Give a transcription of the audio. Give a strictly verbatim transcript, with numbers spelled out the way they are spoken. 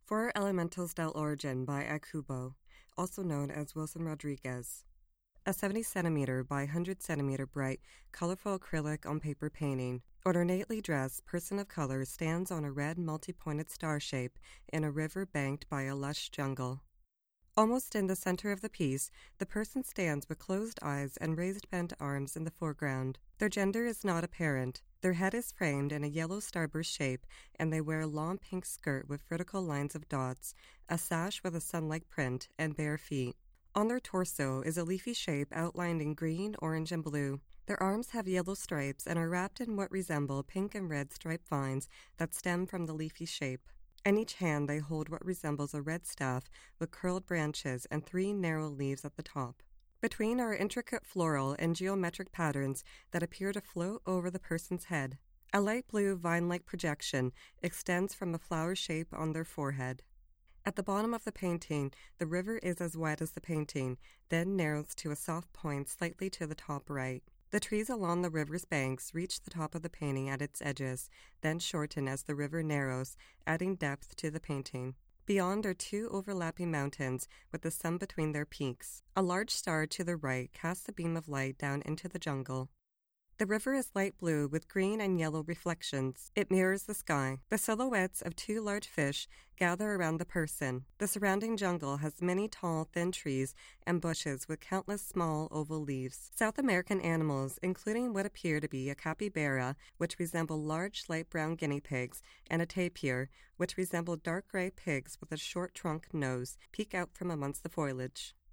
Four Elementals del Origen by Akubo, also known as Wilson Rodriguez. A seventy centimeter by one hundred centimeter bright, colorful acrylic on paper painting. An ornately dressed person of color stands on a red multi-pointed star shape in a river banked by a lush jungle. Almost in the center of the piece, the person stands with closed eyes and raised bent arms in the foreground. Their gender is not apparent. Their head is framed in a yellow starburst shape, and they wear a long pink skirt with vertical lines of dots, a sash with a sun-like print, and bare feet. On their torso is a leafy shape outlined in green, orange, and blue. Their arms have yellow stripes and are wrapped in what resemble pink and red striped vines that stem from the leafy shape. In each hand they hold what resembles a red staff with curled branches and three narrow leaves at the top. Between are intricate floral and geometric patterns that appear to float over the person's head. A light blue vine-like projection extends from the flower shape on their forehead. At the bottom of the painting, the river is as wide as the painting, then narrows to a soft point slightly to the top right. The trees along the river's banks reach the top of the painting at its edges, then shorten as the river narrows, adding depth to the painting. Beyond are two overlapping mountains with the sun between their peaks. A large star to the right casts a beam of light down into the jungle. The river is light blue with green and yellow reflections. It mirrors the sky. The silhouettes of two large fish gather around the person. The surrounding jungle has many tall, thin trees and bushes with countless small oval leaves. South American animals, including what appear to be a capybara, which resemble large light brown guinea pigs, and a tapir, which resemble dark gray pigs with a short trunk nose, peek out from amongst the foliage.